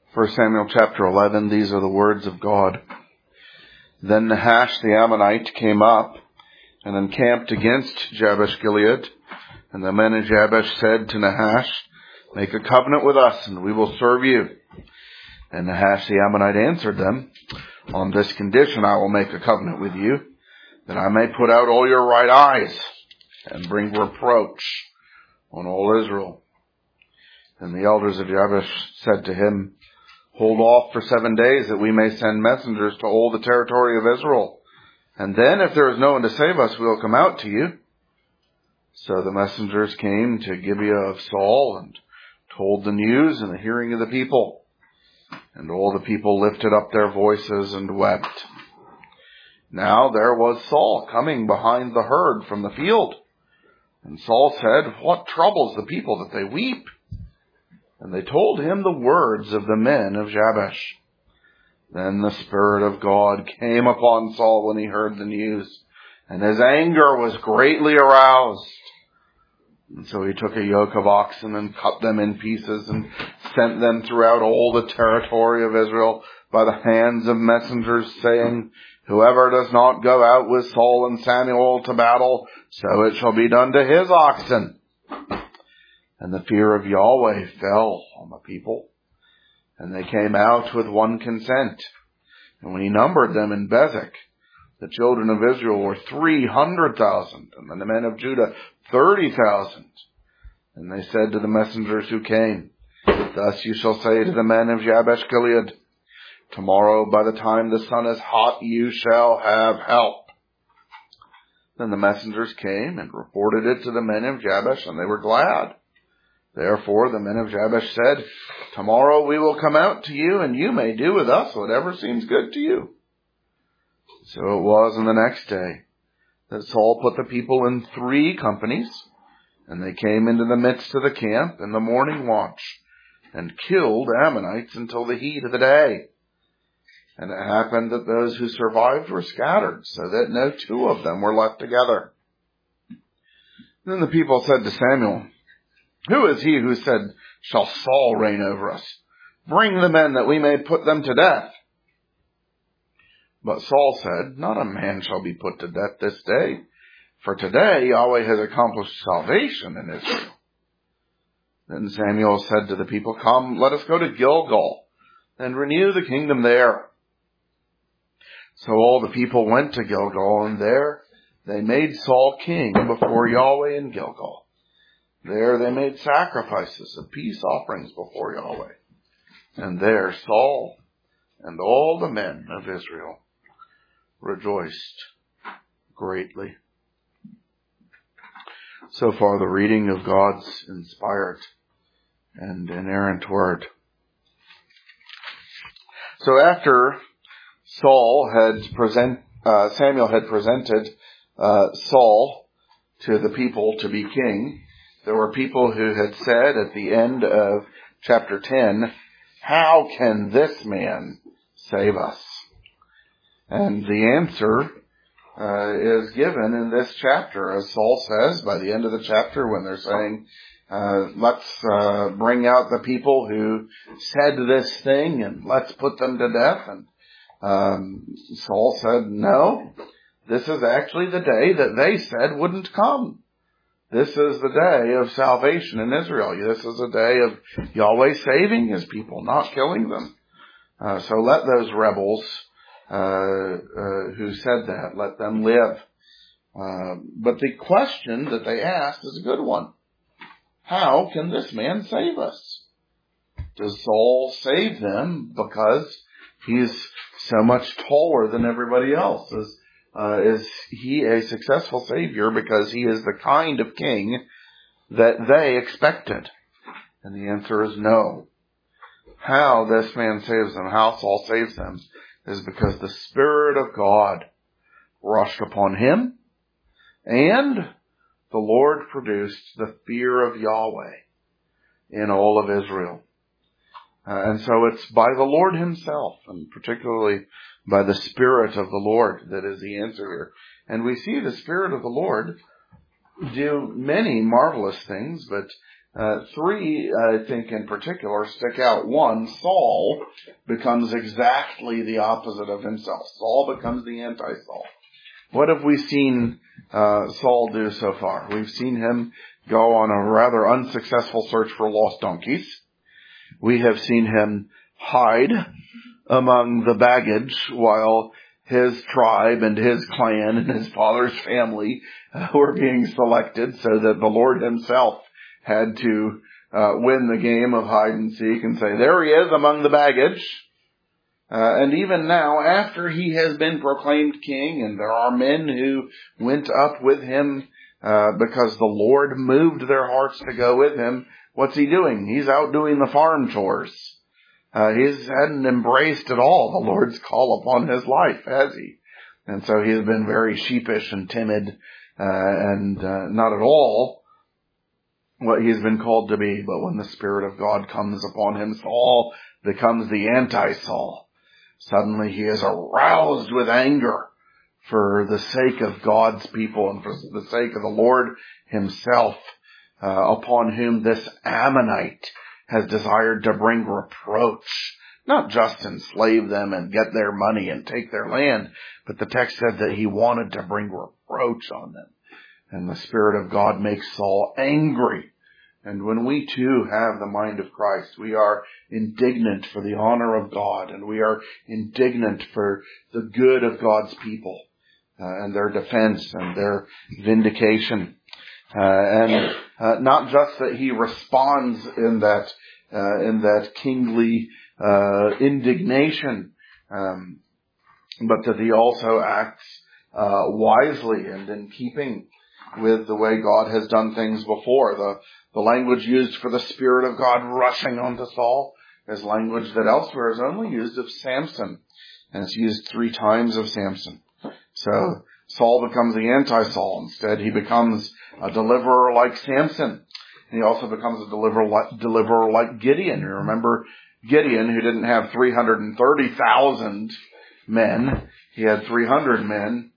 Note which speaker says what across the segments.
Speaker 1: 1 Samuel chapter 11, these are the words of God. Then Nahash the Ammonite came up and encamped against Jabesh Gilead. And the men of Jabesh said to Nahash, "Make a covenant with us, and we will serve you." And Nahash the Ammonite answered them, "On this condition I will make a covenant with you, that I may put out all your right eyes, and bring reproach on all Israel." And the elders of Jabesh said to him, "Hold off for 7 days, that we may send messengers to all the territory of Israel. And then, if there is no one to save us, we will come out to you." So the messengers came to Gibeah of Saul and told the news in the hearing of the people. And all the people lifted up their voices and wept. Now there was Saul coming behind the herd from the field. And Saul said, "What troubles the people that they weep?" And they told him the words of the men of Jabesh. Then the Spirit of God came upon Saul when he heard the news, and his anger was greatly aroused. And so he took a yoke of oxen and cut them in pieces and sent them throughout all the territory of Israel by the hands of messengers, saying, "Whoever does not go out with Saul and Samuel to battle, so it shall be done to his oxen." And the fear of Yahweh fell on the people, and they came out with one consent. And when he numbered them in Bezek, the children of Israel were 300,000, and the men of Judah 30,000. And they said to the messengers who came, "Thus you shall say to the men of Jabesh Gilead, tomorrow by the time the sun is hot you shall have help." Then the messengers came and reported it to the men of Jabesh, and they were glad. Therefore the men of Jabesh said, "Tomorrow we will come out to you, and you may do with us whatever seems good to you." So it was on the next day that Saul put the people in 3 companies, and they came into the midst of the camp in the morning watch, and killed Ammonites until the heat of the day. And it happened that those who survived were scattered, so that no 2 of them were left together. Then the people said to Samuel, "Who is he who said, 'Shall Saul reign over us?' Bring the men that we may put them to death." But Saul said, "Not a man shall be put to death this day, for today Yahweh has accomplished salvation in Israel." Then Samuel said to the people, "Come, let us go to Gilgal and renew the kingdom there." So all the people went to Gilgal, and there they made Saul king before Yahweh in Gilgal. There they made sacrifices of peace offerings before Yahweh. And there Saul and all the men of Israel rejoiced greatly. So far the reading of God's inspired and inerrant word. So after Samuel had presented Saul to the people to be king, there were people who had said at the end of chapter 10, "How can this man save us?" And the answer is given in this chapter, as Saul says by the end of the chapter when they're saying, let's bring out the people who said this thing and let's put them to death. And Saul said, "No, this is actually the day that they said wouldn't come. This is the day of salvation in Israel. This is a day of Yahweh saving his people, not killing them. So let those rebels who said that, let them live." But the question that they asked is a good one. How can this man save us? Does Saul save them because he's so much taller than everybody else? Is he a successful savior because he is the kind of king that they expected? And the answer is no. How this man saves them, how Saul saves them, is because the Spirit of God rushed upon him, and the Lord produced the fear of Yahweh in all of Israel. And so it's by the Lord himself, and particularly by the Spirit of the Lord, that is the answer here. And we see the Spirit of the Lord do many marvelous things, but Three, I think in particular, stick out. One, Saul becomes exactly the opposite of himself. Saul becomes the anti-Saul. What have we seen Saul do so far? We've seen him go on a rather unsuccessful search for lost donkeys. We have seen him hide among the baggage while his tribe and his clan and his father's family were being selected, so that the Lord himself had to win the game of hide and seek and say, there he is among the baggage. And even now, after he has been proclaimed king, and there are men who went up with him because the Lord moved their hearts to go with him, what's he doing? He's out doing the farm chores. He hadn't embraced at all the Lord's call upon his life, has he? And so he has been very sheepish and timid and not at all what he's been called to be. But when the Spirit of God comes upon him, Saul becomes the anti-Saul. Suddenly he is aroused with anger for the sake of God's people and for the sake of the Lord himself, upon whom this Ammonite has desired to bring reproach, not just enslave them and get their money and take their land, but the text said that he wanted to bring reproach on them. And the Spirit of God makes Saul angry. And when we too have the mind of Christ, we are indignant for the honor of God, and we are indignant for the good of God's people, and their defense and their vindication. And not just that he responds in that kingly indignation, but that he also acts wisely and in keeping with the way God has done things before. The language used for the Spirit of God rushing onto Saul is language that elsewhere is only used of Samson, and it's used 3 times of Samson. So Saul becomes the anti-Saul. Instead, he becomes a deliverer like Samson. And he also becomes a deliverer like Gideon. You remember Gideon, who didn't have 330,000 men. He had 300 men.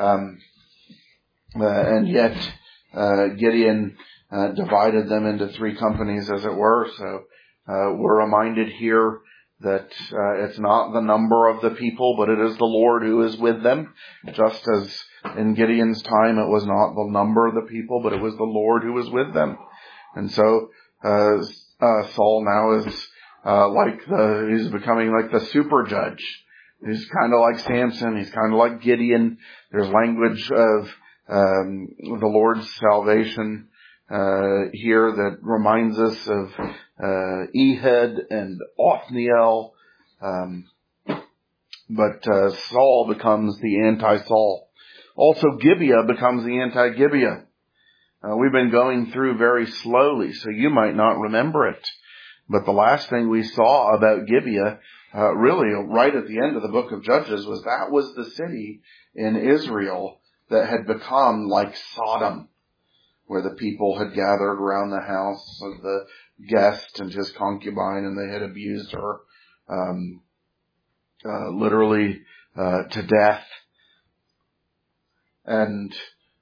Speaker 1: And yet Gideon divided them into 3 companies, as it were. So we're reminded here that it's not the number of the people, but it is the Lord who is with them. Just as in Gideon's time, it was not the number of the people, but it was the Lord who was with them. And so Saul now is he's becoming like the super judge. He's kind of like Samson. He's kind of like Gideon. There's language of the Lord's salvation here that reminds us of Ehud and Othniel. But Saul becomes the anti-Saul. Also, Gibeah becomes the anti-Gibeah. We've been going through very slowly, so you might not remember it. But the last thing we saw about Gibeah, really right at the end of the book of Judges, was that was the city in Israel that had become like Sodom, where the people had gathered around the house of the guest and his concubine, and they had abused her literally to death. And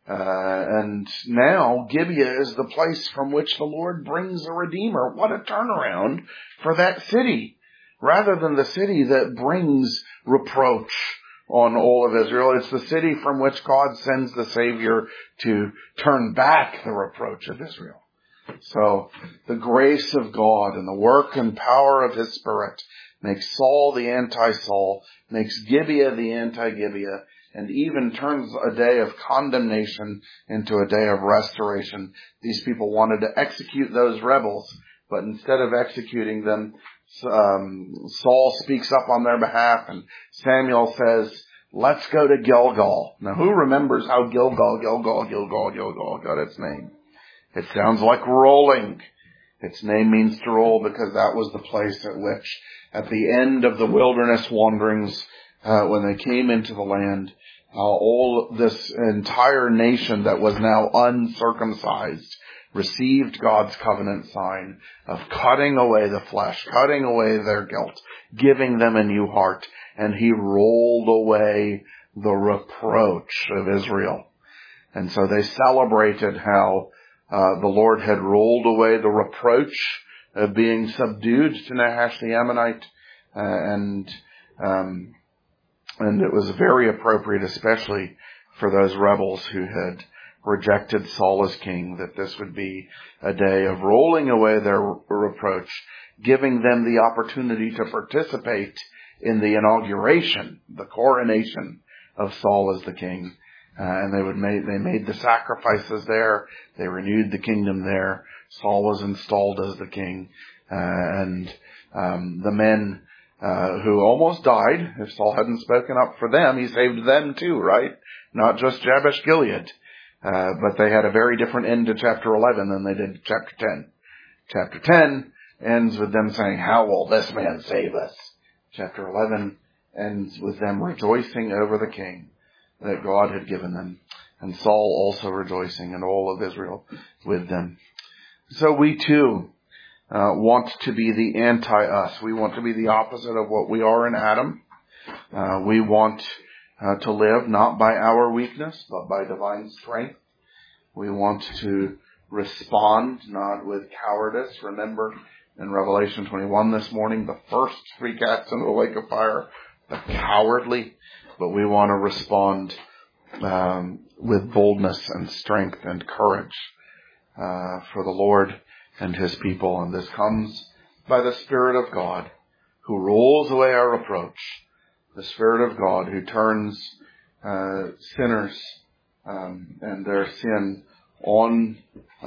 Speaker 1: now Gibeah is the place from which the Lord brings a redeemer. What a turnaround for that city. Rather than the city that brings reproach on all of Israel, it's the city from which God sends the Savior to turn back the reproach of Israel. So the grace of God and the work and power of his Spirit makes Saul the anti-Saul, makes Gibeah the anti-Gibeah, and even turns a day of condemnation into a day of restoration. These people wanted to execute those rebels, but instead of executing them, Saul speaks up on their behalf, and Samuel says, let's go to Gilgal. Now, who remembers how Gilgal got its name? It sounds like rolling. Its name means to roll because that was the place at which, at the end of the wilderness wanderings, when they came into the land, all this entire nation that was now uncircumcised received God's covenant sign of cutting away the flesh, cutting away their guilt, giving them a new heart, and he rolled away the reproach of Israel. And so they celebrated how The Lord had rolled away the reproach of being subdued to Nahash the Ammonite, and it was very appropriate, especially for those rebels who had rejected Saul as king, that this would be a day of rolling away their reproach, giving them the opportunity to participate in the inauguration, the coronation of Saul as the king. And they made the sacrifices there. They renewed the kingdom there. Saul was installed as the king. And the men who almost died, if Saul hadn't spoken up for them, he saved them too, right? Not just Jabesh Gilead. But they had a very different end to chapter 11 than they did to chapter 10. Chapter 10 ends with them saying, "How will this man save us?" Chapter 11 ends with them rejoicing over the king that God had given them, and Saul also rejoicing, and all of Israel with them. So we too want to be the anti-us. We want to be the opposite of what we are in Adam. We want to live not by our weakness, but by divine strength. We want to respond not with cowardice. Remember in Revelation 21 this morning, the first 3 cats into the lake of fire, the cowardly. But we want to respond with boldness and strength and courage for the Lord and His people. And this comes by the Spirit of God, who rolls away our reproach. The Spirit of God who turns sinners and their sin on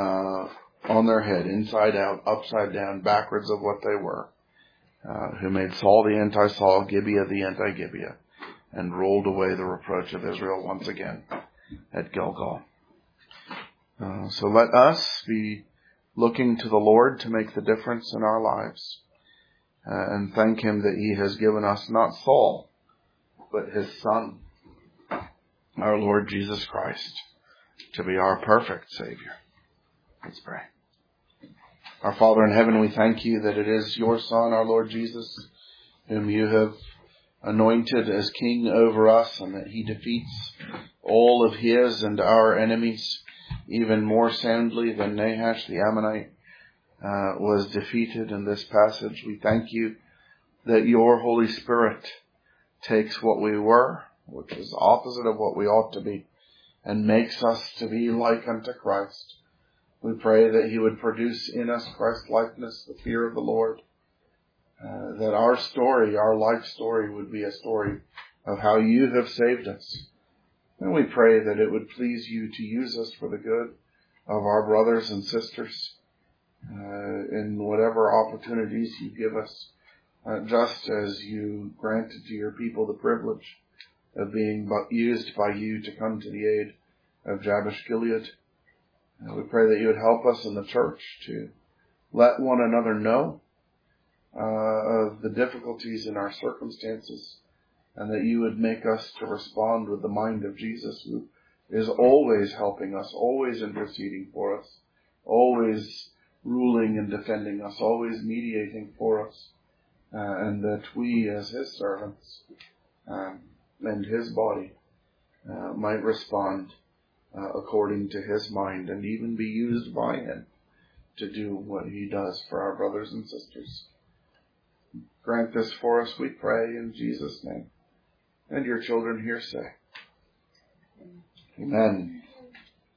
Speaker 1: their head, inside out, upside down, backwards of what they were. Who made Saul the anti-Saul, Gibeah the anti-Gibeah, and rolled away the reproach of Israel once again at Gilgal. So let us be looking to the Lord to make the difference in our lives, and thank Him that He has given us not Saul, but His Son, our Lord Jesus Christ, to be our perfect Savior. Let's pray. Our Father in heaven, we thank You that it is Your Son, our Lord Jesus, whom You have anointed as King over us, and that He defeats all of His and our enemies even more soundly than Nahash the Ammonite was defeated in this passage. We thank You that Your Holy Spirit takes what we were, which is opposite of what we ought to be, and makes us to be like unto Christ. We pray that He would produce in us Christ-likeness, the fear of the Lord, that our story, our life story, would be a story of how You have saved us. And we pray that it would please You to use us for the good of our brothers and sisters in whatever opportunities You give us, just as You granted to Your people the privilege of being used by You to come to the aid of Jabesh Gilead. We pray that You would help us in the church to let one another know of the difficulties in our circumstances, and that You would make us to respond with the mind of Jesus, who is always helping us, always interceding for us, always ruling and defending us, always mediating for us, and that we as His servants and His body might respond according to His mind, and even be used by Him to do what He does for our brothers and sisters. Grant this for us, we pray, in Jesus' name. And Your children here say, Amen.